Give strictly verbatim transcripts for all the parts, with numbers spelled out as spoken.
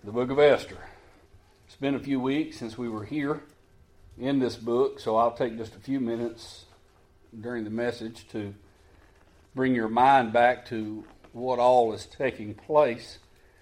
the book of Esther. It's been a few weeks since we were here in this book, so I'll take just a few minutes during the message to bring your mind back to what all is taking place.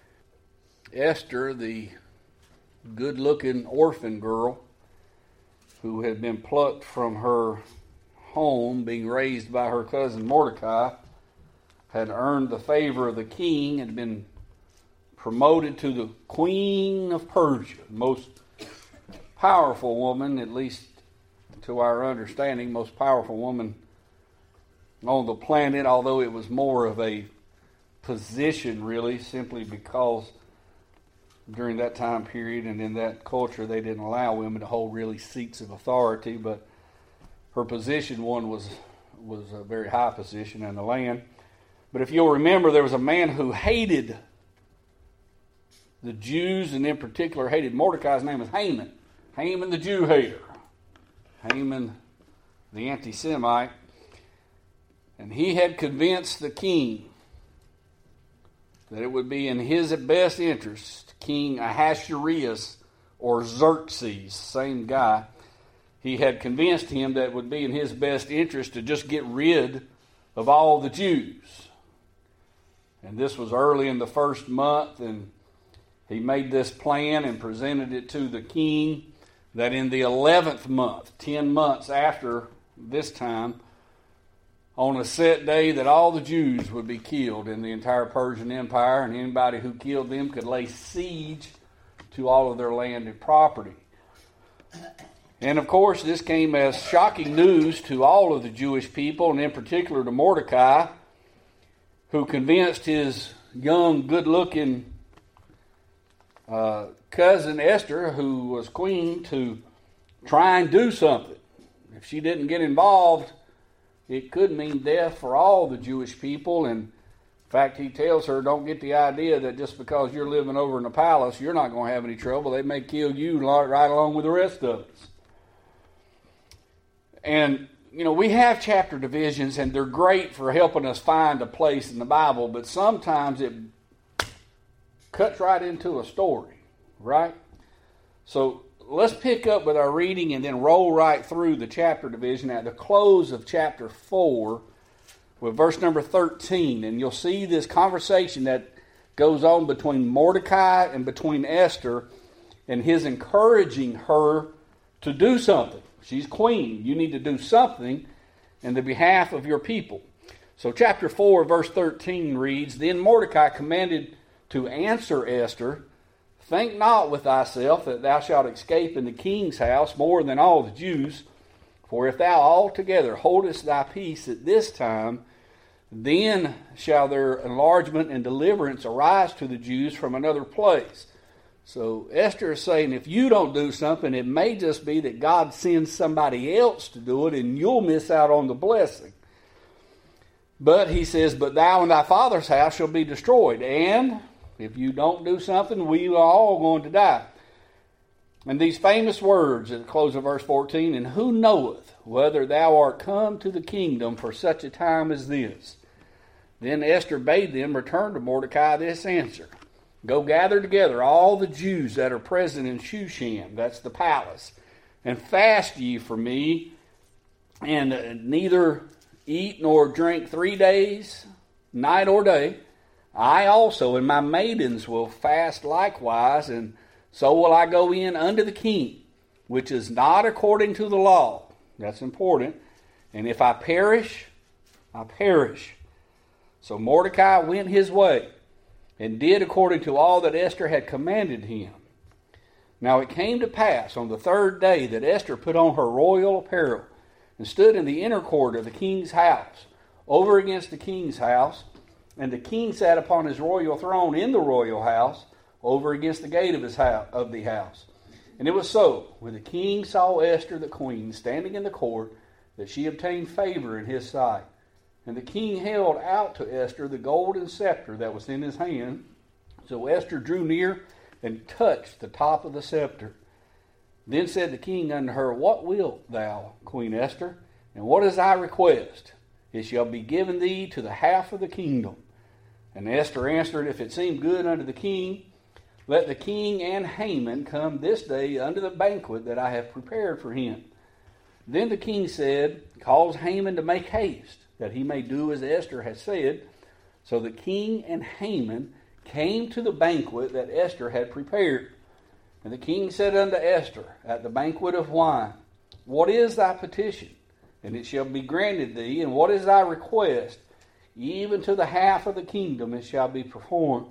Esther, the good-looking orphan girl who had been plucked from her home, being raised by her cousin Mordecai, had earned the favor of the king and been promoted to the Queen of Persia, most powerful woman, at least to our understanding, most powerful woman on the planet, although it was more of a position really, simply because during that time period and in that culture they didn't allow women to hold really seats of authority, but her position one was was a very high position in the land. But if you'll remember, there was a man who hated the Jews, and in particular hated Mordecai. His name was Haman. Haman the Jew hater. Haman the anti-Semite. And he had convinced the king that it would be in his best interest, King Ahasuerus or Xerxes, same guy, he had convinced him that it would be in his best interest to just get rid of all the Jews. And this was early in the first month, and he made this plan and presented it to the king that in the eleventh month, ten months after this time, on a set day that all the Jews would be killed in the entire Persian Empire, and anybody who killed them could lay siege to all of their land and property. And of course, this came as shocking news to all of the Jewish people, and in particular to Mordecai, who convinced his young, good-looking uh, cousin Esther, who was queen, to try and do something. If she didn't get involved, it could mean death for all the Jewish people. And in fact, he tells her, don't get the idea that just because you're living over in the palace, you're not going to have any trouble. They may kill you right along with the rest of us. And, you know, we have chapter divisions, and they're great for helping us find a place in the Bible, but sometimes it cuts right into a story, right? So let's pick up with our reading and then roll right through the chapter division at the close of chapter four with verse number thirteen. And you'll see this conversation that goes on between Mordecai and between Esther, and his encouraging her to do something. She's queen. You need to do something in the behalf of your people. So chapter four, verse thirteen reads, Then Mordecai commanded to answer Esther, Think not with thyself that thou shalt escape in the king's house more than all the Jews. For if thou altogether holdest thy peace at this time, then shall their enlargement and deliverance arise to the Jews from another place. So Esther is saying, if you don't do something, it may just be that God sends somebody else to do it, and you'll miss out on the blessing. But he says, But thou and thy father's house shall be destroyed, and if you don't do something, we are all going to die. And these famous words at the close of verse fourteen, And who knoweth whether thou art come to the kingdom for such a time as this? Then Esther bade them return to Mordecai this answer. Go gather together all the Jews that are present in Shushan, that's the palace, and fast ye for me, and neither eat nor drink three days, night or day. I also and my maidens will fast likewise, and so will I go in unto the king, which is not according to the law. That's important. And if I perish, I perish. So Mordecai went his way, and did according to all that Esther had commanded him. Now it came to pass on the third day that Esther put on her royal apparel, and stood in the inner court of the king's house, over against the king's house, and the king sat upon his royal throne in the royal house, over against the gate of his house, of the house. And it was so, when the king saw Esther the queen standing in the court, that she obtained favor in his sight. And the king held out to Esther the golden scepter that was in his hand. So Esther drew near and touched the top of the scepter. Then said the king unto her, What wilt thou, Queen Esther? And what is thy request? It shall be given thee to the half of the kingdom. And Esther answered, If it seem good unto the king, Let the king and Haman come this day unto the banquet that I have prepared for him. Then the king said, Cause Haman to make haste, that he may do as Esther has said. So the king and Haman came to the banquet that Esther had prepared. And the king said unto Esther, At the banquet of wine, What is thy petition? And it shall be granted thee. And what is thy request? Even to the half of the kingdom it shall be performed.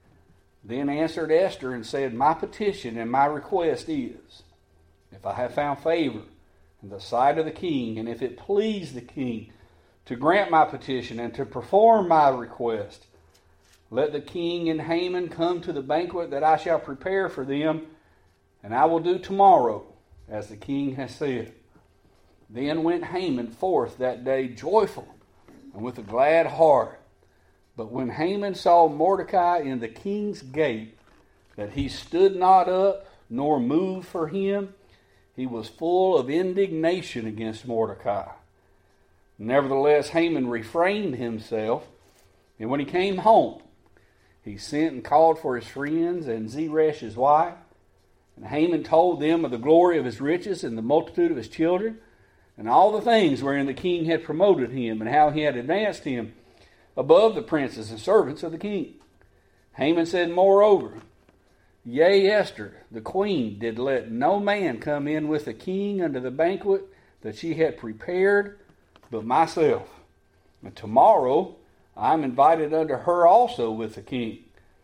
Then answered Esther and said, My petition and my request is, if I have found favor in the sight of the king, and if it please the king to grant my petition and to perform my request, let the king and Haman come to the banquet that I shall prepare for them, and I will do tomorrow as the king has said. Then went Haman forth that day joyful and with a glad heart. But when Haman saw Mordecai in the king's gate, that he stood not up nor moved for him, he was full of indignation against Mordecai. Nevertheless, Haman refrained himself, and when he came home, he sent and called for his friends and Zeresh his wife. And Haman told them of the glory of his riches and the multitude of his children, and all the things wherein the king had promoted him, and how he had advanced him above the princes and servants of the king. Haman said, Moreover, Yea, Esther, the queen, did let no man come in with the king unto the banquet that she had prepared, but myself. And tomorrow I am invited unto her also with the king.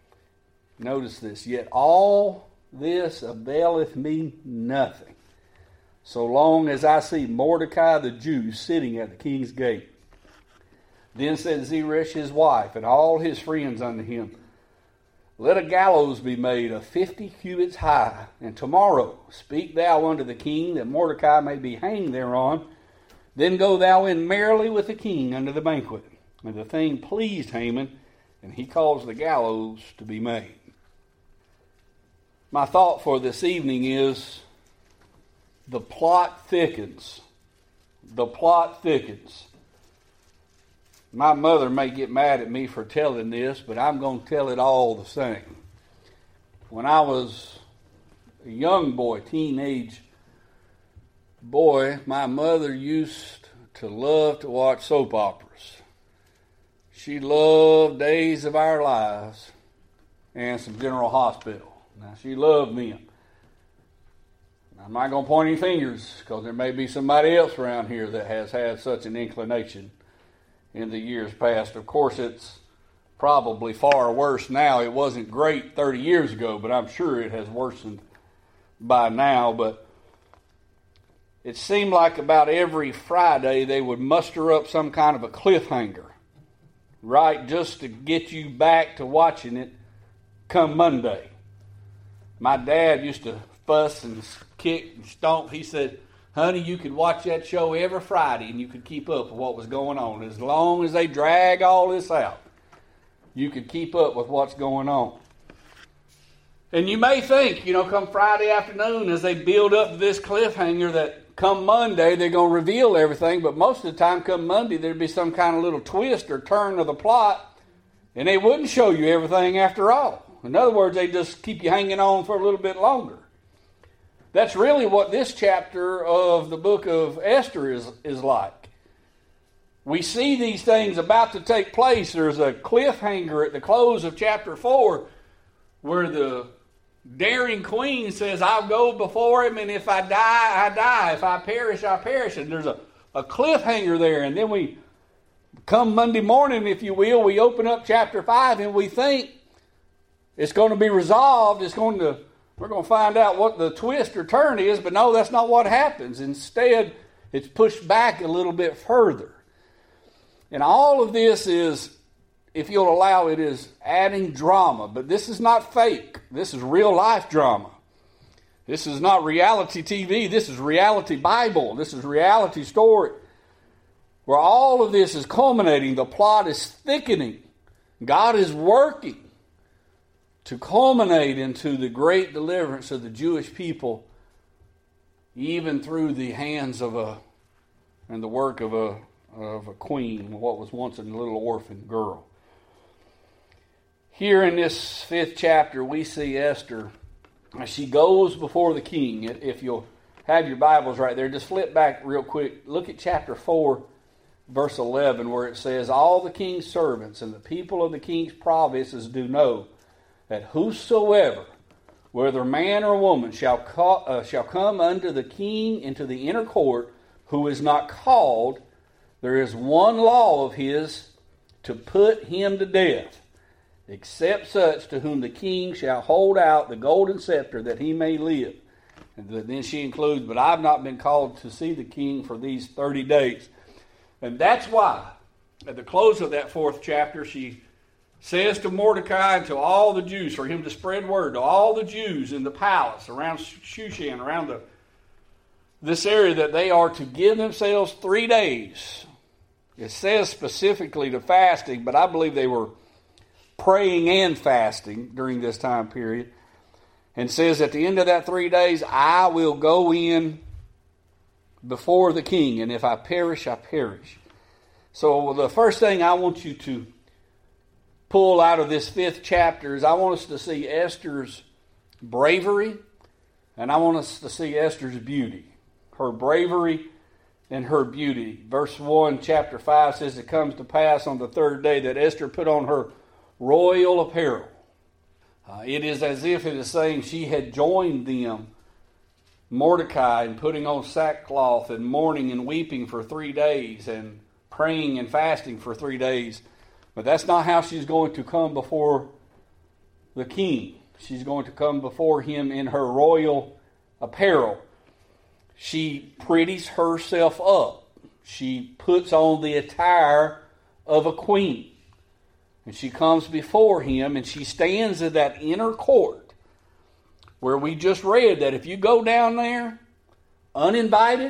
Notice this, Yet all this availeth me nothing, so long as I see Mordecai the Jew sitting at the king's gate. Then said Zeresh his wife and all his friends unto him, Let a gallows be made of fifty cubits high, and tomorrow speak thou unto the king that Mordecai may be hanged thereon. Then go thou in merrily with the king unto the banquet. And the thing pleased Haman, and he caused the gallows to be made. My thought for this evening is, the plot thickens. The plot thickens. My mother may get mad at me for telling this, but I'm going to tell it all the same. When I was a young boy, teenage boy, my mother used to love to watch soap operas. She loved Days of Our Lives and some General Hospital. Now, she loved them. I'm not going to point any fingers, because there may be somebody else around here that has had such an inclination in the years past. Of course, it's probably far worse now. It wasn't great thirty years ago, but I'm sure it has worsened by now. But it seemed like about every Friday they would muster up some kind of a cliffhanger, right, just to get you back to watching it come Monday. My dad used to fuss and kick and stomp. He said, Honey, you could watch that show every Friday and you could keep up with what was going on. As long as they drag all this out, you could keep up with what's going on. And you may think, you know, come Friday afternoon, as they build up to this cliffhanger, that come Monday they're going to reveal everything. But most of the time, come Monday, there'd be some kind of little twist or turn of the plot, and they wouldn't show you everything after all. In other words, they just keep you hanging on for a little bit longer. That's really what this chapter of the book of Esther is, is like. We see these things about to take place. There's a cliffhanger at the close of chapter four where the daring queen says, I'll go before him, and if I die, I die. If I perish, I perish. And there's a, a cliffhanger there. And then we come Monday morning, if you will, we open up chapter five and we think it's going to be resolved. It's going to We're going to find out what the twist or turn is, but no, that's not what happens. Instead, it's pushed back a little bit further. And all of this is, if you'll allow it, is adding drama. But this is not fake. This is real life drama. This is not reality T V. This is reality Bible. This is reality story. Where all of this is culminating. The plot is thickening. God is working to culminate into the great deliverance of the Jewish people, even through the hands of a, and the work of a, of a queen, what was once a little orphan girl. Here in this fifth chapter, we see Esther. She goes before the king. If you'll have your Bibles right there, just flip back real quick. Look at chapter four, verse eleven, where it says, "All the king's servants and the people of the king's provinces do know that whosoever, whether man or woman, shall, call, uh, shall come unto the king into the inner court, who is not called, there is one law of his to put him to death, except such to whom the king shall hold out the golden scepter that he may live." And then she includes, "But I've not been called to see the king for these thirty days. And that's why, at the close of that fourth chapter, she says to Mordecai and to all the Jews, for him to spread word to all the Jews in the palace around Shushan, around the, this area, that they are to give themselves three days. It says specifically to fasting, but I believe they were praying and fasting during this time period. And says at the end of that three days, I will go in before the king, and if I perish, I perish. So the first thing I want you to pull out of this fifth chapter is I want us to see Esther's bravery, and I want us to see Esther's beauty. Her bravery and her beauty. Verse one, chapter five says, "It comes to pass on the third day that Esther put on her royal apparel." Uh, it is as if it is saying she had joined them, Mordecai, in putting on sackcloth and mourning and weeping for three days and praying and fasting for three days. But that's not how she's going to come before the king. She's going to come before him in her royal apparel. She pretties herself up. She puts on the attire of a queen. And she comes before him, and she stands in that inner court where we just read that if you go down there uninvited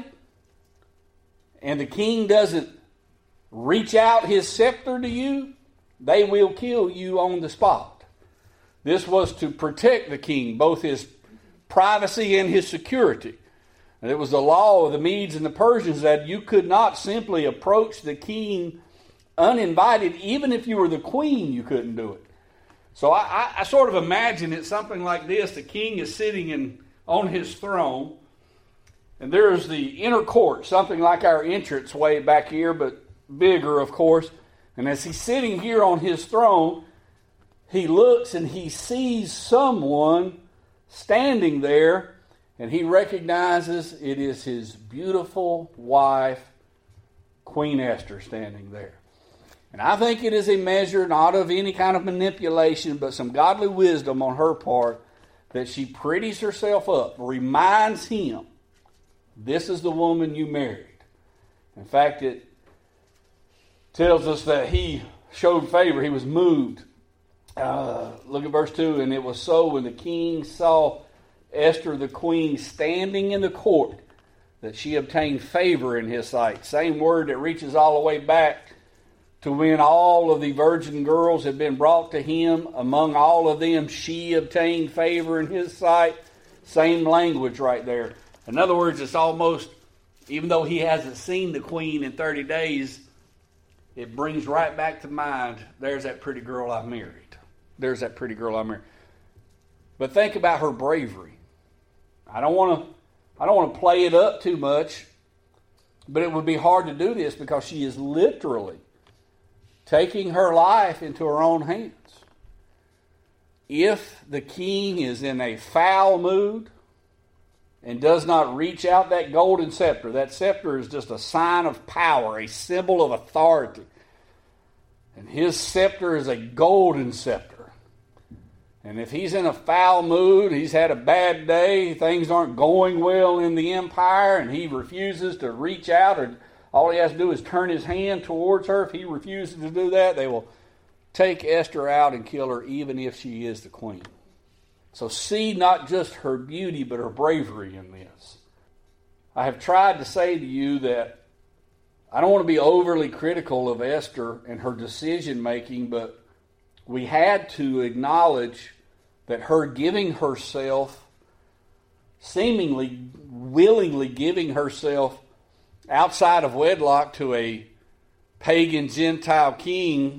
and the king doesn't reach out his scepter to you, they will kill you on the spot. This was to protect the king, both his privacy and his security. And it was the law of the Medes and the Persians that you could not simply approach the king uninvited. Even if you were the queen, you couldn't do it. So I, I, I sort of imagine it something like this. The king is sitting in, on his throne, and there's the inner court, something like our entrance way back here, but bigger, of course. And as he's sitting here on his throne, he looks and he sees someone standing there, and he recognizes it is his beautiful wife, Queen Esther, standing there. And I think it is a measure not of any kind of manipulation, but some godly wisdom on her part, that she pretties herself up, reminds him, this is the woman you married. In fact, it tells us that he showed favor. He was moved. Uh, look at verse two. "And it was so when the king saw Esther the queen standing in the court, that she obtained favor in his sight." Same word that reaches all the way back to when all of the virgin girls had been brought to him. Among all of them, she obtained favor in his sight. Same language right there. In other words, it's almost, even though he hasn't seen the queen in thirty days, it brings right back to mind, there's that pretty girl I married. There's that pretty girl I married. But think about her bravery. I don't want to I don't want to play it up too much, but it would be hard to do this because she is literally taking her life into her own hands. If the king is in a foul mood and does not reach out that golden scepter, that scepter is just a sign of power, a symbol of authority. And his scepter is a golden scepter. And if he's in a foul mood, he's had a bad day, things aren't going well in the empire, and he refuses to reach out, or all he has to do is turn his hand towards her. If he refuses to do that, they will take Esther out and kill her, even if she is the queen. So see not just her beauty, but her bravery in this. I have tried to say to you that I don't want to be overly critical of Esther and her decision making, but we had to acknowledge that her giving herself, seemingly willingly giving herself outside of wedlock to a pagan Gentile king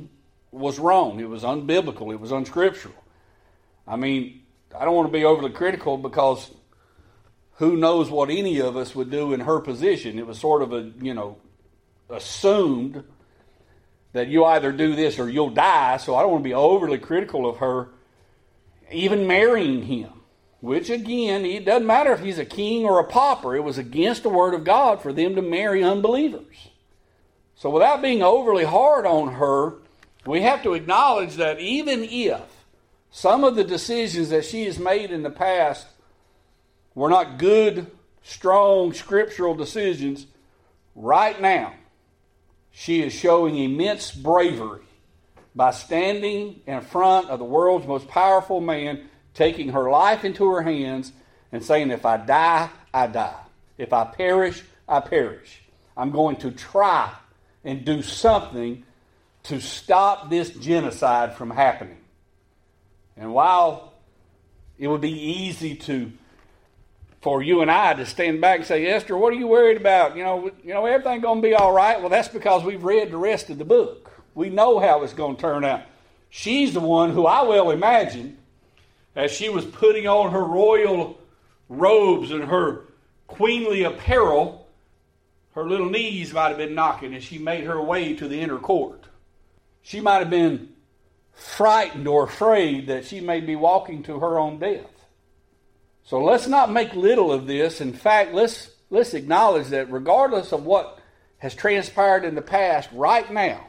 was wrong. It was unbiblical. It was unscriptural. I mean, I don't want to be overly critical because who knows what any of us would do in her position. It was sort of a, you know, assumed that you either do this or you'll die, so I don't want to be overly critical of her even marrying him. Which, again, it doesn't matter if he's a king or a pauper. It was against the word of God for them to marry unbelievers. So without being overly hard on her, we have to acknowledge that even if some of the decisions that she has made in the past were not good, strong, scriptural decisions, right now, she is showing immense bravery by standing in front of the world's most powerful man, taking her life into her hands and saying, if I die, I die. If I perish, I perish. I'm going to try and do something to stop this genocide from happening. And while it would be easy to, for you and I to stand back and say, Esther, what are you worried about? You know, you know, everything's going to be all right. Well, that's because we've read the rest of the book. We know how it's going to turn out. She's the one who I well imagine, as she was putting on her royal robes and her queenly apparel, her little knees might have been knocking as she made her way to the inner court. She might have been frightened or afraid that she may be walking to her own death. So let's not make little of this. In fact, let's let's acknowledge that regardless of what has transpired in the past, right now,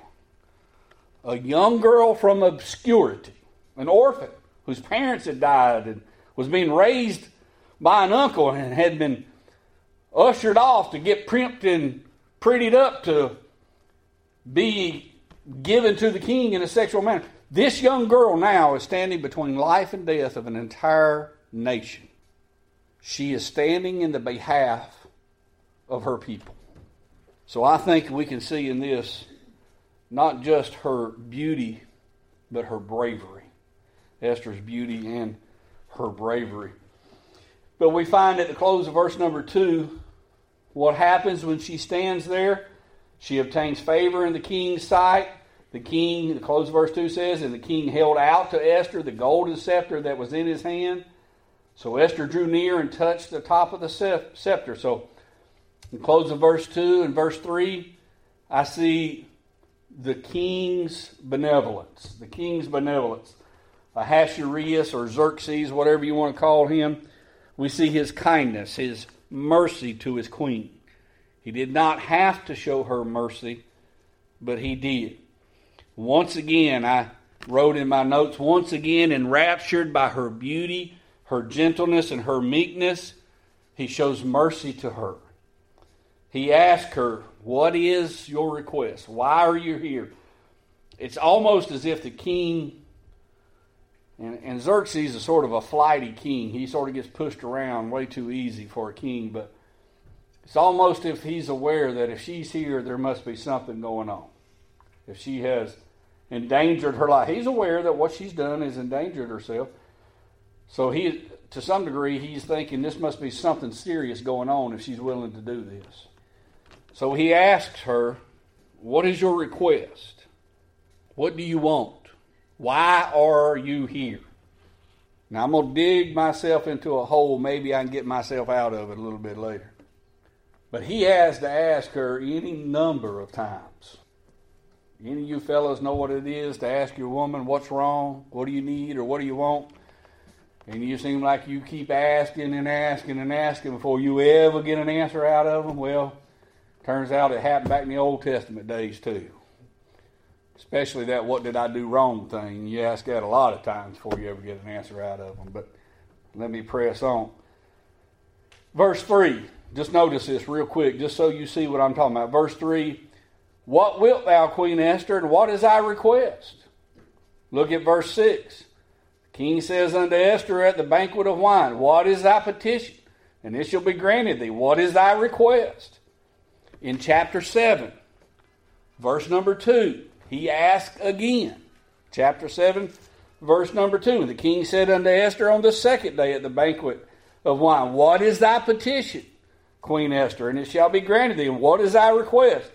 a young girl from obscurity, an orphan whose parents had died and was being raised by an uncle and had been ushered off to get primped and prettied up to be given to the king in a sexual manner. This young girl now is standing between life and death of an entire nation. She is standing in the behalf of her people. So I think we can see in this not just her beauty, but her bravery. Esther's beauty and her bravery. But we find at the close of verse number two, what happens when she stands there? She obtains favor in the king's sight. The king, the close of verse two says, and the king held out to Esther the golden scepter that was in his hand. So Esther drew near and touched the top of the scepter. So in the close of verse two and verse three, I see the king's benevolence. The king's benevolence. Ahasuerus or Xerxes, whatever you want to call him, we see his kindness, his mercy to his queen. He did not have to show her mercy, but he did. Once again, I wrote in my notes, once again enraptured by her beauty, her gentleness, and her meekness, he shows mercy to her. He asked her, what is your request? Why are you here? It's almost as if the king, and, and Xerxes is sort of a flighty king. He sort of gets pushed around way too easy for a king, but it's almost if he's aware that if she's here, there must be something going on. If she has endangered her life. He's aware that what she's done is endangered herself. So he, to some degree, he's thinking this must be something serious going on if she's willing to do this. So he asks her, what is your request? What do you want? Why are you here? Now I'm going to dig myself into a hole. Maybe I can get myself out of it a little bit later. But he has to ask her any number of times. Any of you fellows know what it is to ask your woman, what's wrong? What do you need or what do you want? And you seem like you keep asking and asking and asking before you ever get an answer out of them. Well, turns out it happened back in the Old Testament days too. Especially that what did I do wrong thing. You ask that a lot of times before you ever get an answer out of them. But let me press on. Verse three. Just notice this real quick, just so you see what I'm talking about. Verse three. What wilt thou, Queen Esther, and what is thy request? Look at verse six. The king says unto Esther at the banquet of wine, what is thy petition? And it shall be granted thee. What is thy request? In chapter seven, verse number two, he asked again. Chapter seven, verse number two. And the king said unto Esther on the second day at the banquet of wine, what is thy petition, Queen Esther? And it shall be granted thee. And what is thy request?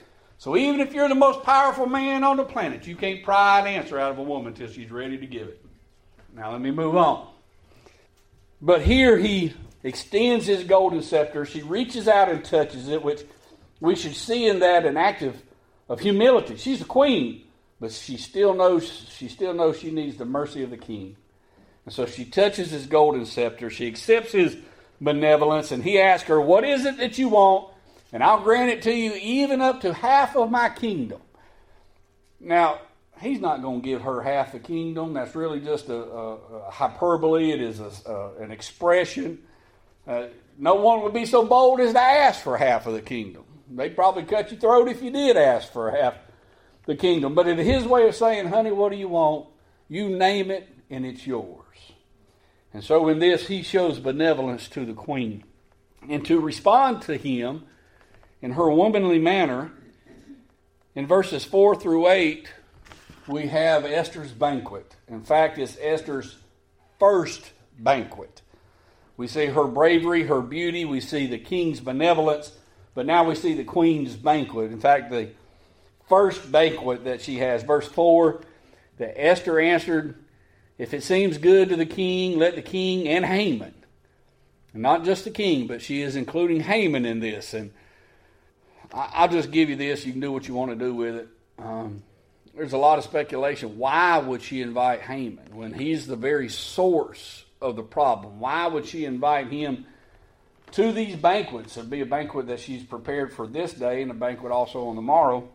So even if you're the most powerful man on the planet, you can't pry an answer out of a woman until she's ready to give it. Now let me move on. But here he extends his golden scepter. She reaches out and touches it, which we should see in that an act of, of humility. She's a queen, but she still knows she still knows she needs the mercy of the king. And so she touches his golden scepter. She accepts his benevolence, and he asks her, "What is it that you want? And I'll grant it to you, even up to half of my kingdom." Now, he's not going to give her half the kingdom. That's really just a, a, a hyperbole. It is a, a, an expression. Uh, no one would be so bold as to ask for half of the kingdom. They'd probably cut your throat if you did ask for half the kingdom. But in his way of saying, "Honey, what do you want? You name it, and it's yours." And so in this, he shows benevolence to the queen. And to respond to him in her womanly manner, in verses four through eight, we have Esther's banquet. In fact, it's Esther's first banquet. We see her bravery, her beauty. We see the king's benevolence. But now we see the queen's banquet. In fact, the first banquet that she has. Verse four, that Esther answered, "If it seems good to the king, let the king and Haman." And not just the king, but she is including Haman in this. And I'll just give you this. You can do what you want to do with it. Um, there's a lot of speculation. Why would she invite Haman when he's the very source of the problem? Why would she invite him to these banquets? It'd be a banquet that she's prepared for this day and a banquet also on the morrow.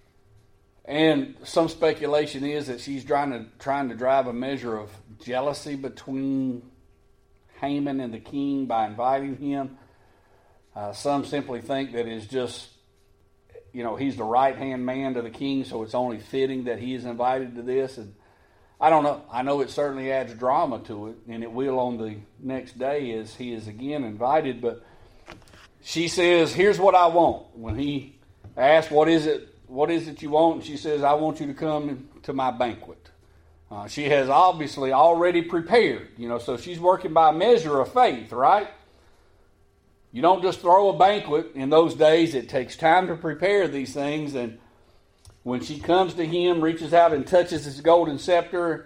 And some speculation is that she's trying to trying to drive a measure of jealousy between Haman and the king by inviting him. Uh, some simply think that it's just, you know, he's the right-hand man to the king, so it's only fitting that he is invited to this. And I don't know. I know it certainly adds drama to it, and it will on the next day as he is again invited. But she says, "Here's what I want." When he asks, what is it? What is it you want? And she says, "I want you to come to my banquet." Uh, she has obviously already prepared, you know, so she's working by measure of faith, right? You don't just throw a banquet in those days. It takes time to prepare these things. And when she comes to him, reaches out and touches his golden scepter,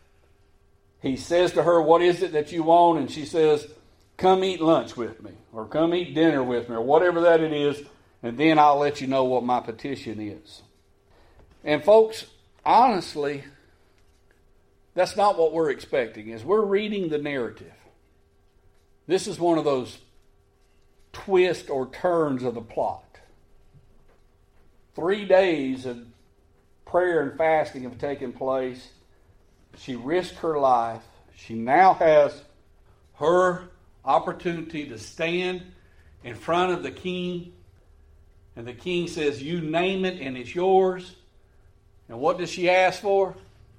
he says to her, "What is it that you want?" And she says, "Come eat lunch with me," or "Come eat dinner with me," or whatever that it is. And then I'll let you know what my petition is. And folks, honestly, that's not what we're expecting. As we're reading the narrative, this is one of those twists or turns of the plot. Three days of prayer and fasting have taken place. She risked her life. She now has her opportunity to stand in front of the king. And the king says, "You name it and it's yours." And what does she ask for?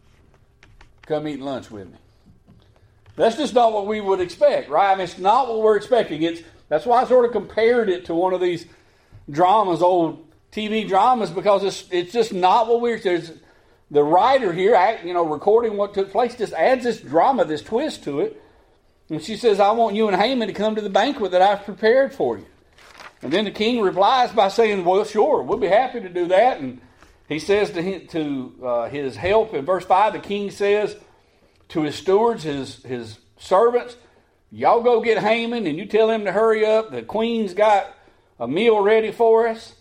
"Come eat lunch with me." That's just not what we would expect, right? I mean, it's not what we're expecting. It's that's why I sort of compared it to one of these dramas, old T V dramas, because it's it's just not what we're. There's the writer here, you know, recording what took place, just adds this drama, this twist to it. And she says, "I want you and Haman to come to the banquet that I've prepared for you." And then the king replies by saying, "Well, sure, we'll be happy to do that." And he says to him, to uh, his help in verse five, the king says to his stewards, his, his servants, "Y'all go get Haman and you tell him to hurry up. The queen's got a meal ready for us.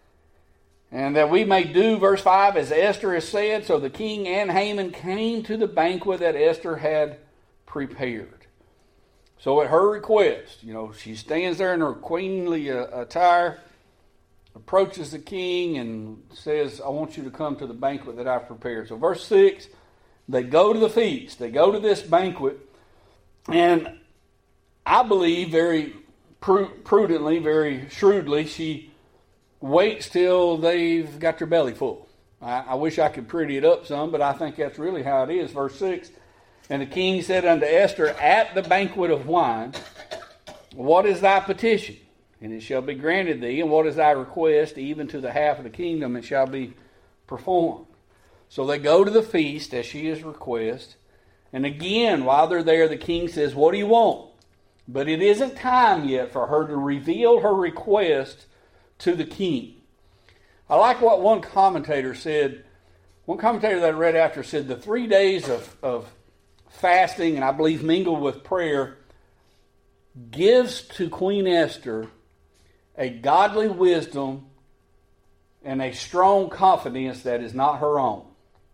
And that we may do," verse five, "as Esther has said." So the king and Haman came to the banquet that Esther had prepared. So at her request, you know, she stands there in her queenly uh, attire, approaches the king and says, "I want you to come to the banquet that I've prepared." So verse six, they go to the feast. They go to this banquet. And I believe very prudently, very shrewdly, she waits till they've got their belly full. I, I wish I could pretty it up some, but I think that's really how it is. Verse six, "And the king said unto Esther at the banquet of wine, What is thy petition? And it shall be granted thee. And what is thy request? Even to the half of the kingdom it shall be performed." So they go to the feast as she is request. And again, while they're there, the king says, "What do you want?" But it isn't time yet for her to reveal her request to the king. I like what one commentator said. One commentator that I read after said the three days of, of fasting, and I believe mingled with prayer, gives to Queen Esther a godly wisdom and a strong confidence that is not her own.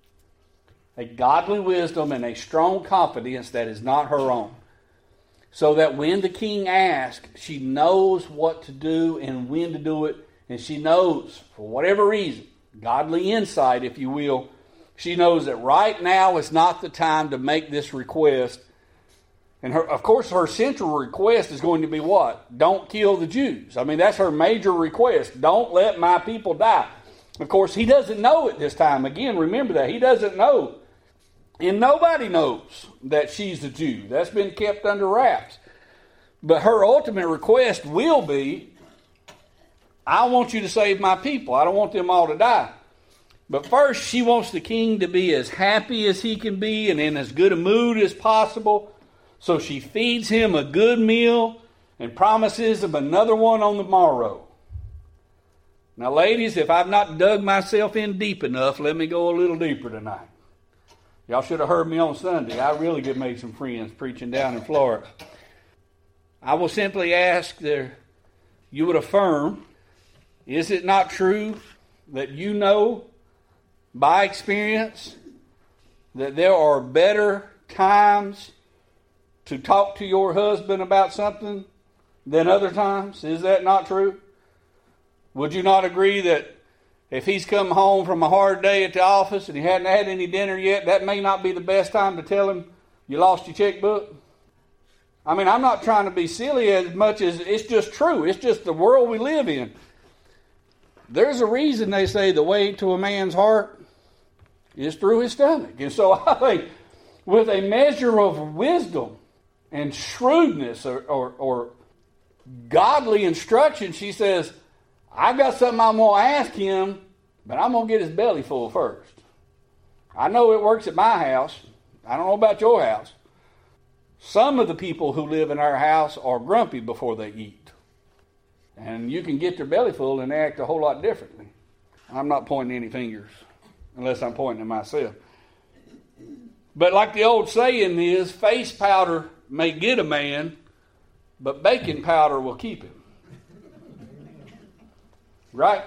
A godly wisdom and a strong confidence that is not her own. So that when the king asks, she knows what to do and when to do it. And she knows, for whatever reason, godly insight, if you will, she knows that right now is not the time to make this request. And her, of course, her central request is going to be what? Don't kill the Jews. I mean, that's her major request. Don't let my people die. Of course, he doesn't know at this time. Again, remember that. He doesn't know. And nobody knows that she's a Jew. That's been kept under wraps. But her ultimate request will be, I want you to save my people. I don't want them all to die. But first, she wants the king to be as happy as he can be and in as good a mood as possible. So she feeds him a good meal and promises him another one on the morrow. Now, ladies, if I've not dug myself in deep enough, let me go a little deeper tonight. Y'all should have heard me on Sunday. I really get made some friends preaching down in Florida. I will simply ask that you would affirm, is it not true that you know by experience that there are better times to talk to your husband about something than other times? Is that not true? Would you not agree that if he's come home from a hard day at the office and he hadn't had any dinner yet, that may not be the best time to tell him you lost your checkbook? I mean, I'm not trying to be silly as much as it's just true. It's just the world we live in. There's a reason they say the way to a man's heart is through his stomach. And so I think with a measure of wisdom and shrewdness or, or, or godly instruction, she says, I got something I'm going to ask him, but I'm going to get his belly full first. I know it works at my house. I don't know about your house. Some of the people who live in our house are grumpy before they eat. And you can get their belly full and they act a whole lot differently. I'm not pointing any fingers, unless I'm pointing at myself. But like the old saying is, face powder may get a man, but baking powder will keep him. Right?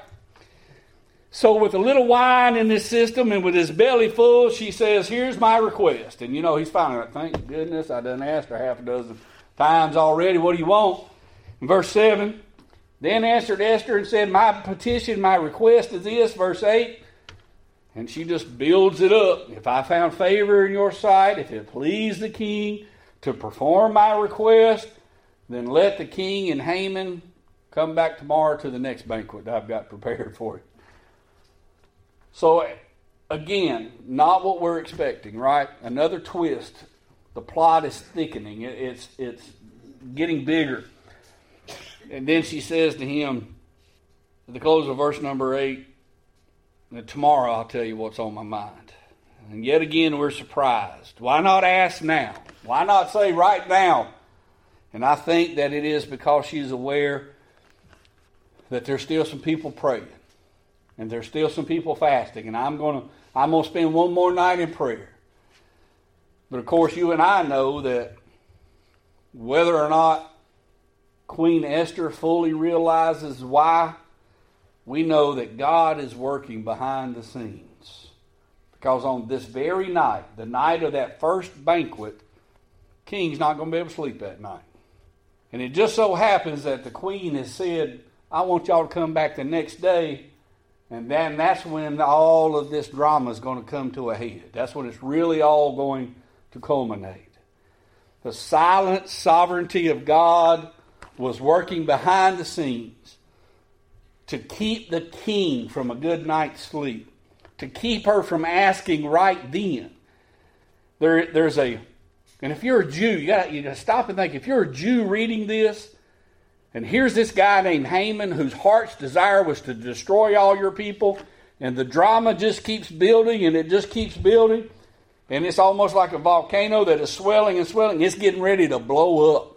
So with a little wine in this system and with his belly full, she says, here's my request. And you know, he's finally like, thank goodness, I done asked her half a dozen times already. What do you want? In verse seven, then answered Esther and said, my petition, my request is this. Verse eight, and she just builds it up. If I found favor in your sight, if it pleased the king to perform my request, then let the king and Haman come back tomorrow to the next banquet that I've got prepared for you. So, again, not what we're expecting, right? Another twist. The plot is thickening. It's, it's getting bigger. And then she says to him, at the close of verse number eight, tomorrow I'll tell you what's on my mind. And yet again, we're surprised. Why not ask now? Why not say right now? And I think that it is because she's aware that there's still some people praying. And there's still some people fasting. And I'm going to I'm going to spend one more night in prayer. But of course, you and I know that whether or not Queen Esther fully realizes why, we know that God is working behind the scenes. Because on this very night, the night of that first banquet, King's not going to be able to sleep that night. And it just so happens that the queen has said, I want y'all to come back the next day. And then that's when all of this drama is going to come to a head. That's when it's really all going to culminate. The silent sovereignty of God was working behind the scenes to keep the king from a good night's sleep, to keep her from asking right then. There, there's a, and if you're a Jew, you got you got to stop and think. If you're a Jew reading this, and here's this guy named Haman whose heart's desire was to destroy all your people, and the drama just keeps building and it just keeps building, and it's almost like a volcano that is swelling and swelling. It's getting ready to blow up.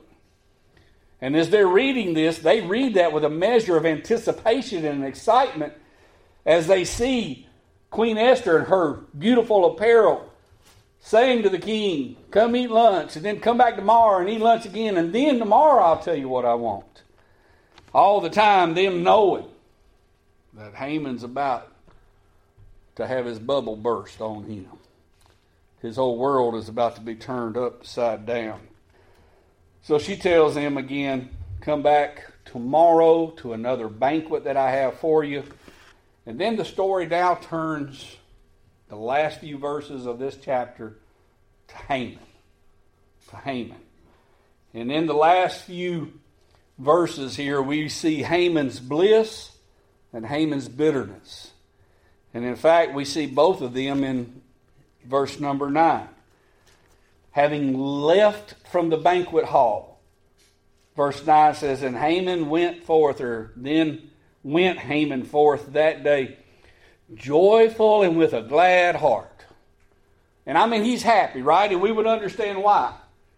And as they're reading this, they read that with a measure of anticipation and excitement. as they see Queen Esther in her beautiful apparel, saying to the king, come eat lunch, and then come back tomorrow and eat lunch again, and then tomorrow I'll tell you what I want. All the time, them knowing that Haman's about to have his bubble burst on him. His whole world is about to be turned upside down. So she tells him again, come back tomorrow to another banquet that I have for you. And then the story now turns, the last few verses of this chapter, to Haman. To Haman. And in the last few verses here, we see Haman's bliss and Haman's bitterness. And in fact, we see both of them in verse number nine. Having left from the banquet hall, verse nine says, and Haman went forth, or then went Haman forth that day, joyful and with a glad heart. And I mean, he's happy, right? And we would understand why.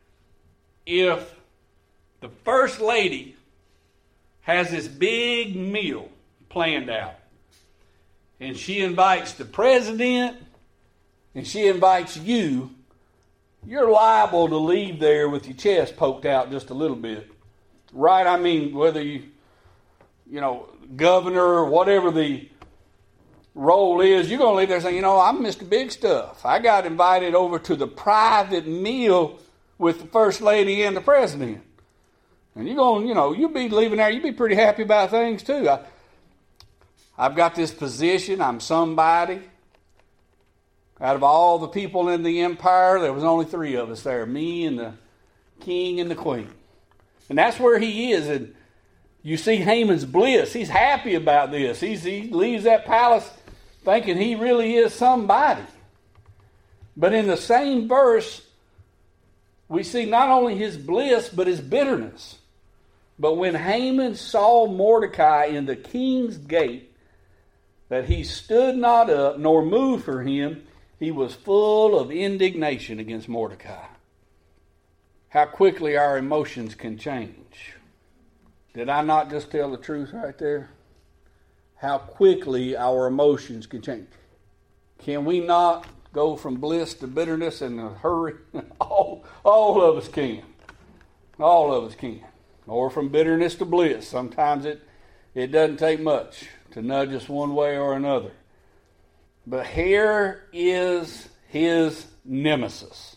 If the first lady has this big meal planned out, and she invites the president, and she invites you, you're liable to leave there with your chest poked out just a little bit. Right? I mean, whether you, you know, governor or whatever the role is, you're going to leave there saying, you know, I'm Mister Big Stuff. I got invited over to the private meal with the first lady and the president. And you're going, you know, you'll be leaving there, you'll be pretty happy about things too. I, I've got this position, I'm somebody. Out of all the people in the empire, there was only three of us there, me and the king and the queen. And that's where he is. And you see Haman's bliss. He's happy about this. He's, he leaves that palace thinking he really is somebody. But in the same verse, we see not only his bliss, but his bitterness. But when Haman saw Mordecai in the king's gate, that he stood not up nor moved for him, he was full of indignation against Mordecai. How quickly our emotions can change. Did I not just tell the truth right there? How quickly our emotions can change. Can we not go from bliss to bitterness in a hurry? all, all of us can. All of us can. Or from bitterness to bliss. Sometimes it, it doesn't take much to nudge us one way or another. But here is his nemesis,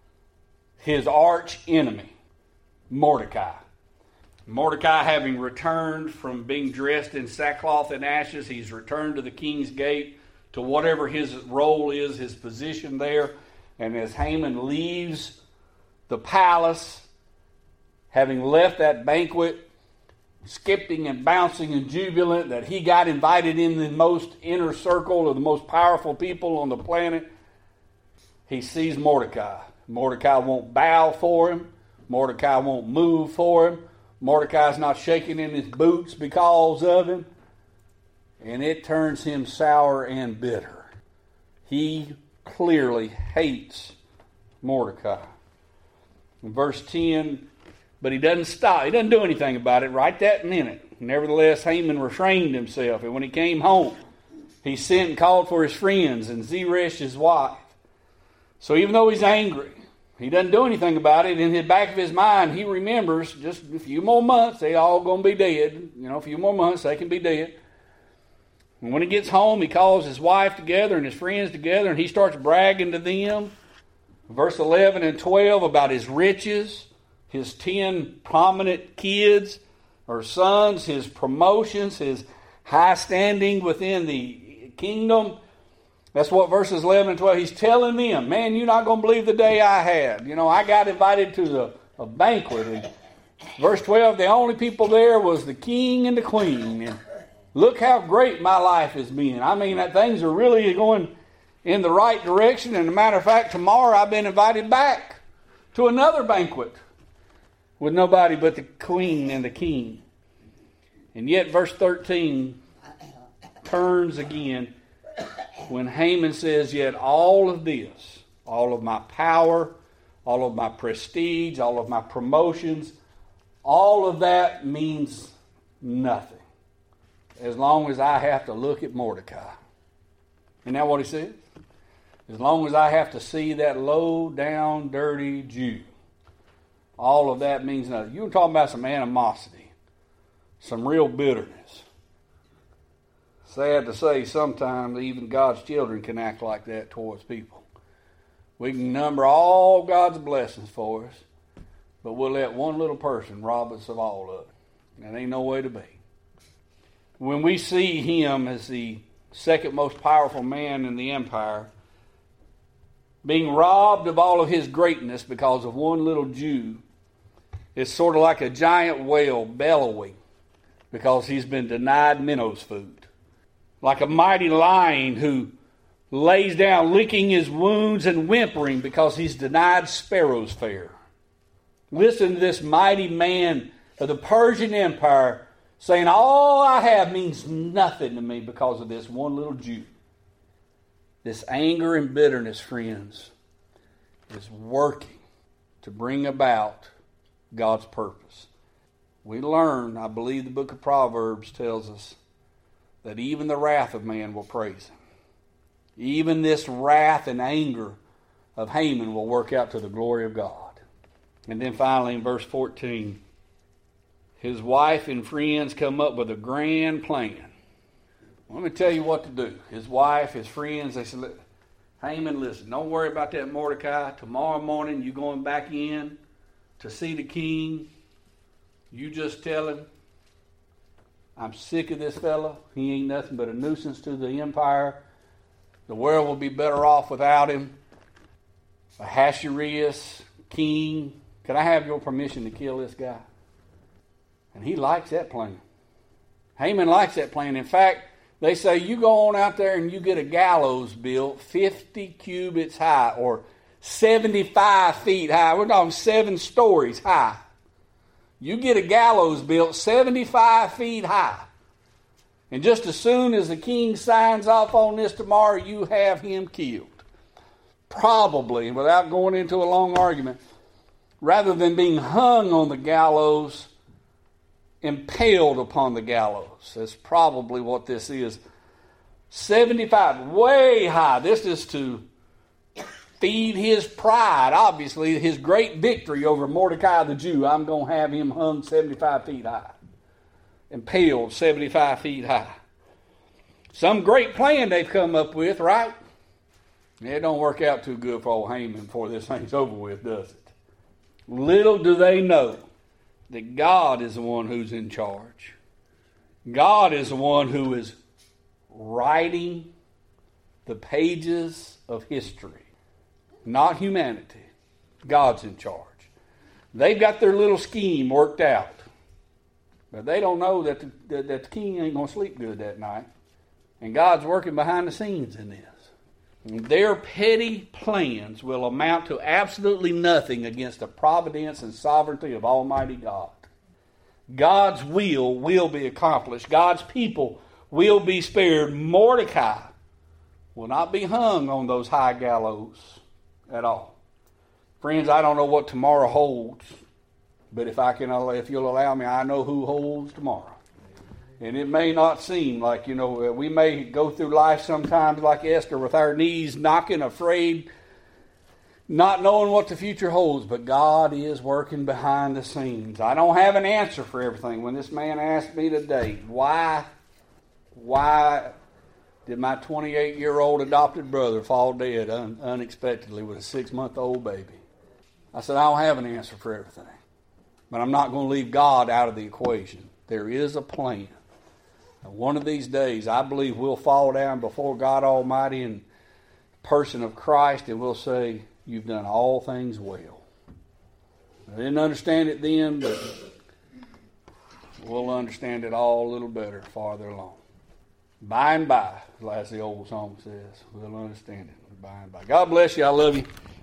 his arch enemy, Mordecai. Mordecai, having returned from being dressed in sackcloth and ashes, he's returned to the king's gate, to whatever his role is, his position there. And as Haman leaves the palace, having left that banquet, skipping and bouncing and jubilant that he got invited in the most inner circle of the most powerful people on the planet, he sees Mordecai. Mordecai won't bow for him. Mordecai won't move for him. Mordecai's not shaking in his boots because of him. And it turns him sour and bitter. He clearly hates Mordecai. In verse ten, but he doesn't stop. He doesn't do anything about it right that minute. Nevertheless, Haman restrained himself. And when he came home, he sent and called for his friends and Zeresh his wife. So even though he's angry, he doesn't do anything about it. In the back of his mind, he remembers just a few more months, they all going to be dead. You know, a few more months, they can be dead. And when he gets home, he calls his wife together and his friends together, and he starts bragging to them. Verse eleven and twelve about his riches, his ten prominent kids or sons, his promotions, his high standing within the kingdom. That's what verses eleven and twelve, he's telling them, man, you're not going to believe the day I had. You know, I got invited to the, a banquet. And verse twelve, the only people there was the king and the queen. And look how great my life has been. I mean, that things are really going in the right direction. And as a matter of fact, tomorrow I've been invited back to another banquet with nobody but the queen and the king. And yet verse thirteen turns again when Haman says, yet all of this, all of my power, all of my prestige, all of my promotions, all of that means nothing as long as I have to look at Mordecai. Isn't that what he said? As long as I have to see that low down, dirty Jew. All of that means nothing. You were talking about some animosity, some real bitterness. Sad to say, sometimes even God's children can act like that towards people. We can number all God's blessings for us, but we'll let one little person rob us of all of it. That ain't no way to be. When we see him as the second most powerful man in the empire, being robbed of all of his greatness because of one little Jew, it's sort of like a giant whale bellowing because he's been denied minnows food. Like a mighty lion who lays down licking his wounds and whimpering because he's denied sparrows fare. Listen to this mighty man of the Persian Empire saying, all I have means nothing to me because of this one little Jew. This anger and bitterness, friends, is working to bring about God's purpose. We learn, I believe the book of Proverbs tells us, that even the wrath of man will praise him. Even this wrath and anger of Haman will work out to the glory of God. And then finally in verse fourteen, his wife and friends come up with a grand plan. Let me tell you what to do. His wife, his friends, they said, Haman, listen, don't worry about that Mordecai. Tomorrow morning you're going back in to see the king. You just tell him, I'm sick of this fellow. He ain't nothing but a nuisance to the empire. The world will be better off without him. Ahasuerus, king, can I have your permission to kill this guy? And he likes that plan. Haman likes that plan. In fact, they say you go on out there and you get a gallows built fifty cubits high or seventy-five feet high. We're talking seven stories high. You get a gallows built seventy-five feet high. And just as soon as the king signs off on this tomorrow, you have him killed. Probably, without going into a long argument, rather than being hung on the gallows, impaled upon the gallows. That's probably what this is. seventy-five, way high. This is to feed his pride, obviously, his great victory over Mordecai the Jew. I'm going to have him hung seventy-five feet high. Impaled seventy-five feet high. Some great plan they've come up with, right? It don't work out too good for old Haman before this thing's over with, does it? Little do they know that God is the one who's in charge. God is the one who is writing the pages of history. Not humanity. God's in charge. They've got their little scheme worked out. But they don't know that the, that, that the king ain't going to sleep good that night. And God's working behind the scenes in this. And their petty plans will amount to absolutely nothing against the providence and sovereignty of Almighty God. God's will will be accomplished. God's people will be spared. Mordecai will not be hung on those high gallows at all. Friends, I don't know what tomorrow holds, but if I can, if you'll allow me, I know who holds tomorrow. And it may not seem like, you know, we may go through life sometimes like Esther with our knees knocking, afraid, not knowing what the future holds, but God is working behind the scenes. I don't have an answer for everything. When this man asked me today, why, why did my twenty-eight-year-old adopted brother fall dead un- unexpectedly with a six-month-old baby? I said, I don't have an answer for everything. But I'm not going to leave God out of the equation. There is a plan. And one of these days, I believe we'll fall down before God Almighty in the person of Christ, and we'll say, you've done all things well. I didn't understand it then, but we'll understand it all a little better farther along. By and by, as the old song says, we'll understand it by and by. God bless you. I love you.